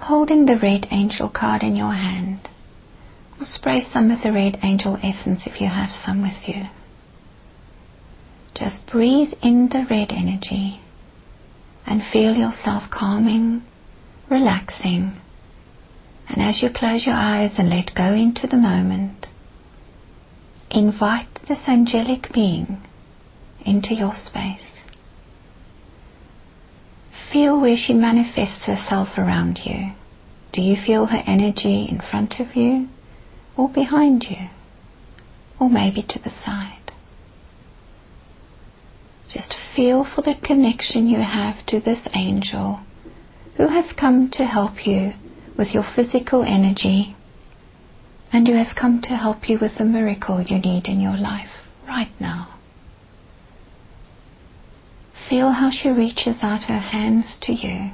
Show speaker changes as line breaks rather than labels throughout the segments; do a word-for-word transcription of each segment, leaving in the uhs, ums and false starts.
holding the red angel card in your hand, or spray some of the red angel essence if you have some with you. Just breathe in the red energy and feel yourself calming, relaxing, and as you close your eyes and let go into the moment, invite this angelic being into your space. Feel where she manifests herself around you. Do you feel her energy in front of you or behind you, or maybe to the side? Just feel for the connection you have to this angel who has come to help you with your physical energy and who has come to help you with the miracle you need in your life right now. Feel how she reaches out her hands to you.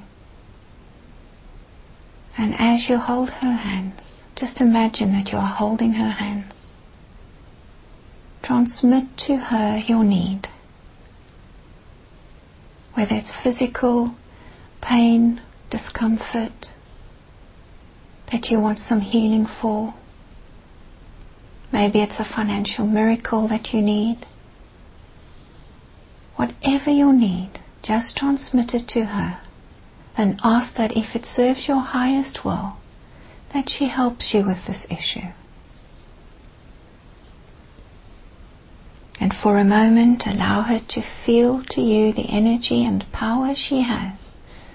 And as you hold her hands, just imagine that you are holding her hands. Transmit to her your need. Whether it's physical pain, discomfort, that you want some healing for. Maybe it's a financial miracle that you need. Whatever your need, just transmit it to her and ask that if it serves your highest will, that she helps you with this issue. And for a moment, allow her to feel to you the energy and power she has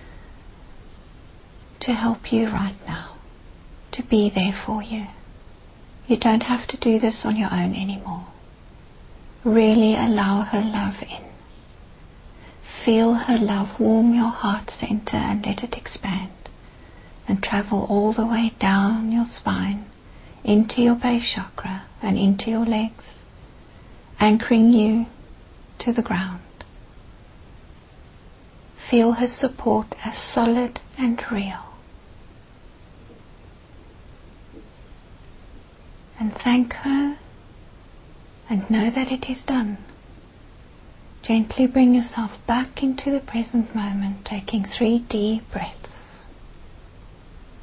to help you right now, to be there for you. You don't have to do this on your own anymore. Really allow her love in. Feel her love warm your heart center and let it expand and travel all the way down your spine into your base chakra and into your legs, anchoring you to the ground. Feel her support as solid and real. And thank her and know that it is done. Gently bring yourself back into the present moment, taking three deep breaths.